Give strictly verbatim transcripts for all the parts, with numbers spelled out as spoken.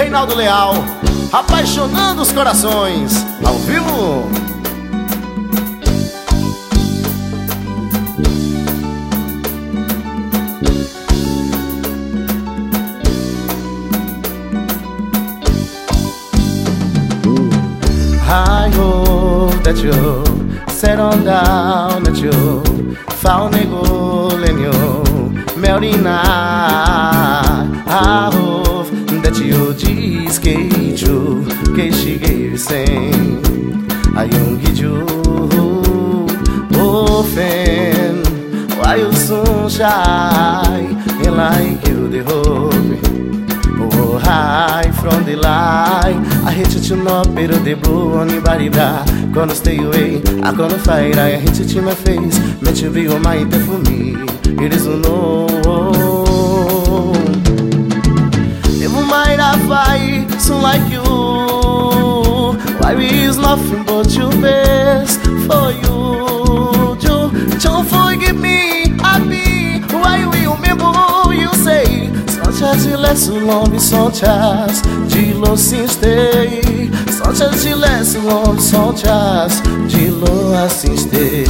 Reinaldo Leal, apaixonando os corações, ao vivo. I hope that you settle down, that you found a goal in you, Melina. I hope that you just get you, que cheguei sem a young you often. Why you so shy? And like you the hope. Oh, high from the light. I hate you to know, pero the blue on your body bra. Gonna stay away, I'm gonna fight. I hate you to my face, meant you be all my there for me. It is a no. Never mind, I fight, so like you. Why is nothing but your best for you? Don't forgive me, I be. Why will remember you say? Só te laisse l'ombre sans chasse, dis-le si stay. Só te laisse l'ombre sans chasse, dis-le assim stay.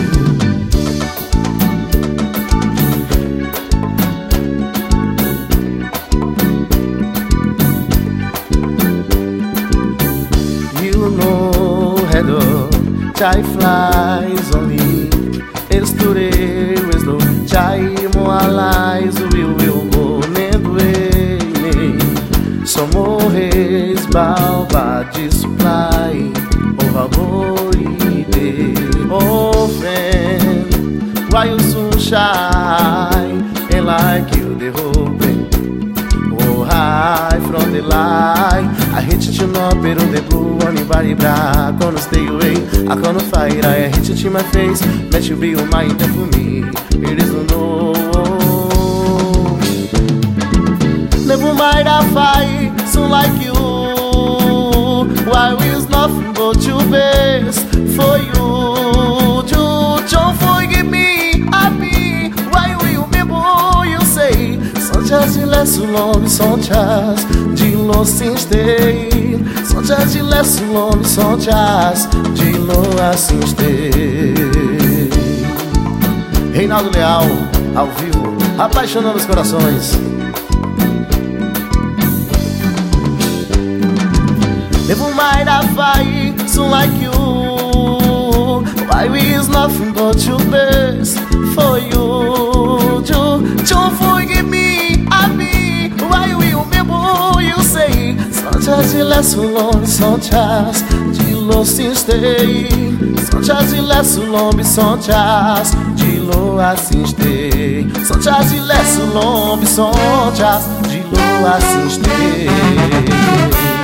You know hello, chai flies only. Esture wisdom, chai moalais, will will go. Somos balba de supply, overboard, open. Why you so shy? And like you the hoping. Oh, high from the light. I hate you to know, pero the blue on your body black. Gonna stay away, I gonna fight. I hate you to my face, let you be all mine there for me. It is no. Never mind, I fight, so like you. Why is nothing but your best for you? Don't forgive me, I be. Why will you remember you say? Sans de laisse l'homme, sans chasse, dis-le assim stay. Sans de laisse l'homme, sans chasse, dis-le assim stay. Reinaldo Leal, ao vivo, apaixonando os corações. Never mind, I fight, so like you. Why is nothing but your best for you? Don't forgive me, I be. Why will remember you say? Só te laisse l'ombre sans chasse, dis-le assim stay. Só te laisse l'ombre sans chasse, dis-le assim stay. Só te laisse l'ombre sans chasse, dis-le assim stay.